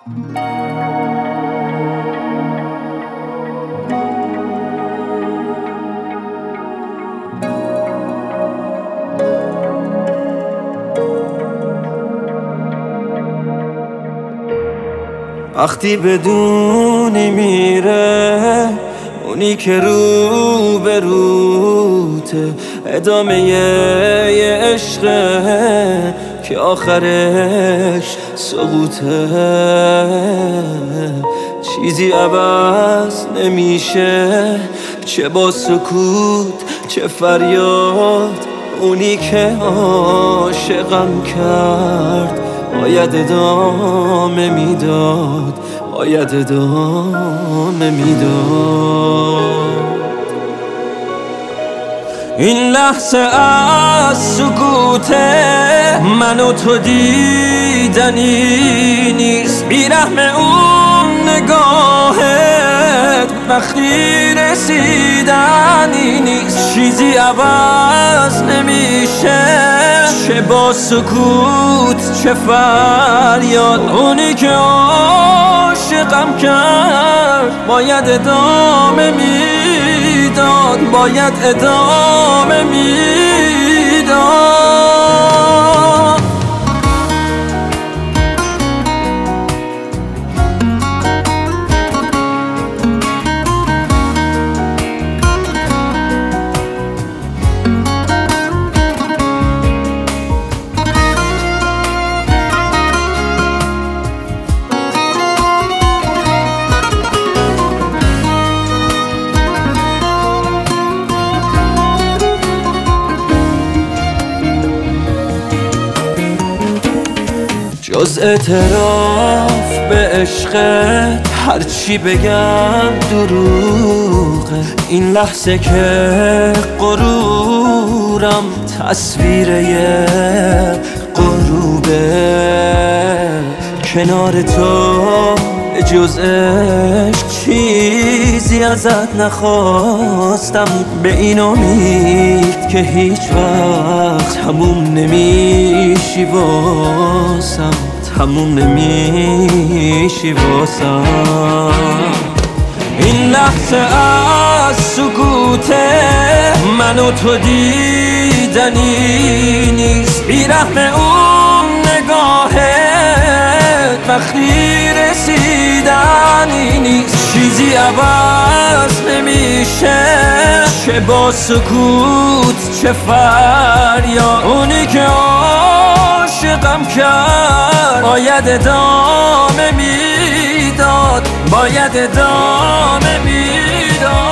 وقتی بدونی میره اونی که رو به روته، ادامه یه عشقه که آخرش سقوطه. چیزی عوض نمیشه، چه با سکوت چه فریاد. اونی که عاشقم کرد باید ادامه میداد، باید ادامه میداد. این لحظه از سکوته من و تو دیدنی نیست، بیرحم اون نگاهت وقتی رسیدنی نیست. چیزی عوض نمیشه، چه با سکوت چه فریاد. اونی که عاشقم کرد باید ادامه میداد، باید ادامه میداد. جز اعتراف به عشقت هرچی بگم دروغه. این لحظه که غرورم تصویر یه غروبه، کنار تو جز عشق چیزی ازت نخواستم، به این امید که هیچ وقت تموم نمیشی واسم، تموم نمیشی واسم. این لحظه از سکوته من و تو دیدنی نیست، بیرحم اون نگاهت وقتی رسیدنی نیست. چیزی عوض نمیشه، چه با سکوت چه فریاد. اونی که عاشقم کرد باید ادامه میداد، باید ادامه میداد.